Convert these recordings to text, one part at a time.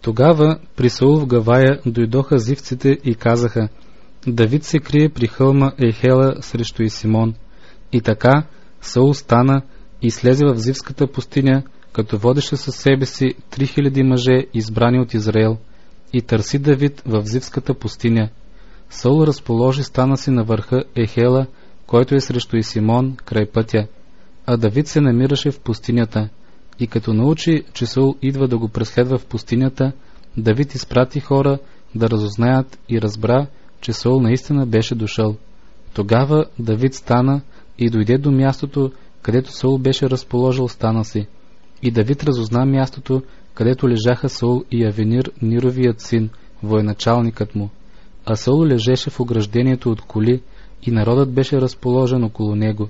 Тогава при Саул в Гавая дойдоха зивците и казаха: Давид се крие при хълма Ехела срещу Исимон. И така Саул стана и слезе в Зивската пустиня, като водеше със себе си 3000 мъже, избрани от Израел, и търси Давид в Зивската пустиня. Саул разположи стана си на върха Ехела, който е срещу Исимон, край пътя, а Давид се намираше в пустинята. И като научи, че Саул идва да го преследва в пустинята, Давид изпрати хора да разузнаят и разбра, че Саул наистина беше дошъл. Тогава Давид стана и дойде до мястото, където Саул беше разположил стана си. И Давид разузна мястото, където лежаха Саул и Авенир, Нировият син, военачалникът му. А Саул лежеше в ограждението от коли и народът беше разположен около него.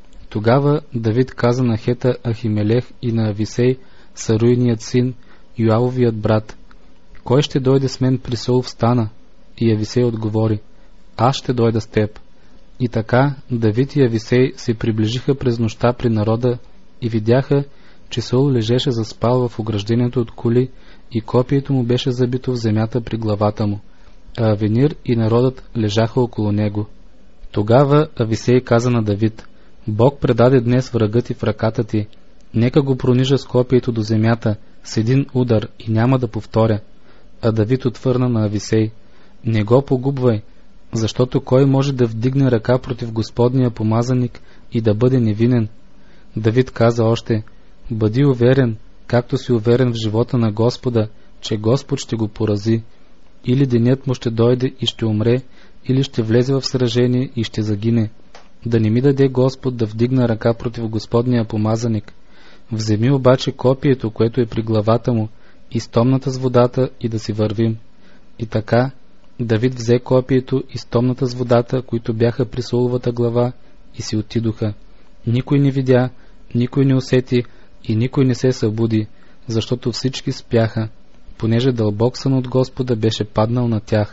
Тогава Давид каза на Хета Ахимелех и на Ависей, Саруйният син, Йоавовият брат: Кой ще дойде с мен при Саул в стана? И Ависей отговори: Аз ще дойда с теб. И така Давид и Ависей се приближиха през нощта при народа и видяха, че Саул лежеше заспал в ограждението от коли и копието му беше забито в земята при главата му, а Авенир и народът лежаха около него. Тогава Ависей каза на Давид: Бог предаде днес врагът ти в ръката ти, нека го пронижа с копието до земята с един удар и няма да повторя. А Давид отвърна на Ависей: Не го погубвай, защото кой може да вдигне ръка против Господния помазаник и да бъде невинен? Давид каза още: Бъди уверен, както си уверен в живота на Господа, че Господ ще го порази. Или денят му ще дойде и ще умре, или ще влезе в сражение и ще загине. Да не ми даде Господ да вдигна ръка против Господния помазаник. Вземи обаче копието, което е при главата му, и стомната с водата, и да си вървим. И така Давид взе копието и стомната с водата, които бяха при Сауловата глава, и си отидоха. Никой не видя, никой не усети и никой не се събуди, защото всички спяха, понеже дълбок сън от Господа беше паднал на тях.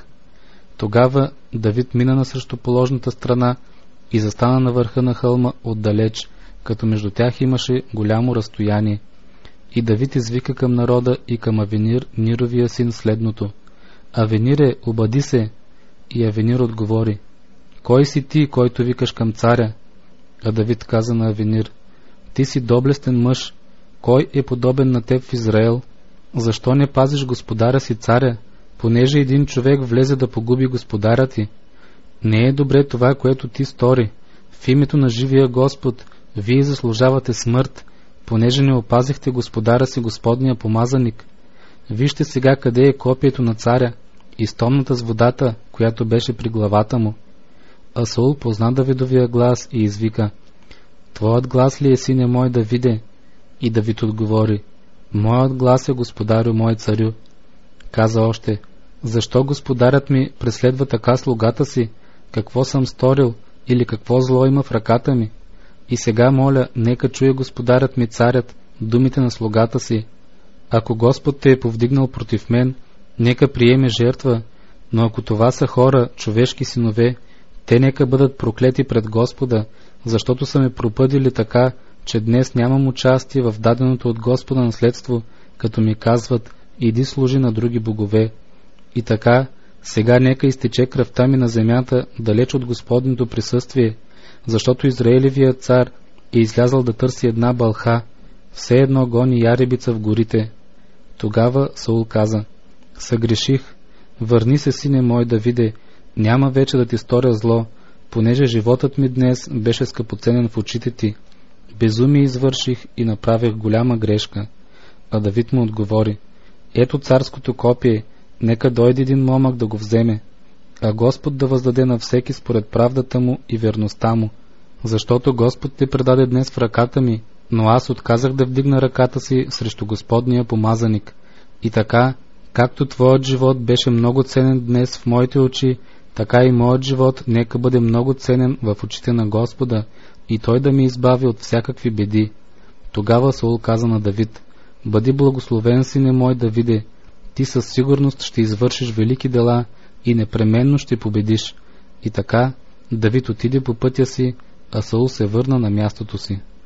Тогава Давид мина на срещуположната страна и застана на върха на хълма отдалеч, като между тях имаше голямо разстояние. И Давид извика към народа и към Авенир, Нировия син, следното: Авенире, обади се! И Авенир отговори: Кой си ти, който викаш към царя? А Давид каза на Авенир: Ти си доблестен мъж, кой е подобен на теб в Израел? Защо не пазиш господаря си царя, понеже един човек влезе да погуби господаря ти? Не е добре това, което ти стори. В името на живия Господ вие заслужавате смърт, понеже не опазихте господаря си, Господния помазаник. Вижте сега къде е копието на царя и стомната с водата, която беше при главата му. А Саул позна Давидовия глас и извика: Твоят глас ли е, сине мой Давиде? И Давид отговори: Моят глас е, господарю мой царю. Каза още: Защо господарят ми преследва така слугата си? Какво съм сторил или какво зло има в ръката ми? И сега моля, нека чуе господарят ми царят думите на слугата си. Ако Господ те е повдигнал против мен, нека приеме жертва, но ако това са хора, човешки синове, те нека бъдат проклети пред Господа, защото са ме пропъдили така, че днес нямам участие в даденото от Господа наследство, като ми казват: иди служи на други богове. И така, сега нека изтече кръвта ми на земята, далеч от Господното присъствие, защото Израелевият цар е излязъл да търси една бълха, все едно гони яребица в горите. Тогава Саул каза: Съгреших, върни се, сине мой Давиде, няма вече да ти сторя зло, понеже животът ми днес беше скъпоценен в очите ти. Безумие извърших и направих голяма грешка. А Давид му отговори: Ето царското копие, нека дойде един момък да го вземе, а Господ да въздаде на всеки според правдата му и верността му, защото Господ те предаде днес в ръката ми, но аз отказах да вдигна ръката си срещу Господния помазаник. И така, както твоят живот беше много ценен днес в моите очи, така и моят живот нека бъде много ценен в очите на Господа, и той да ми избави от всякакви беди. Тогава Саул каза на Давид: Бъди благословен, сине мой Давиде, ти със сигурност ще извършиш велики дела и непременно ще победиш. И така Давид отиде по пътя си, а Саул се върна на мястото си.